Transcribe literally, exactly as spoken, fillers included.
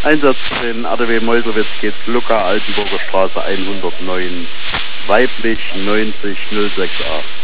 Einsatz für den A D W Meuselwitz geht Lucca, Altenburger Straße hundertneun, weiblich neunzig null sechs acht.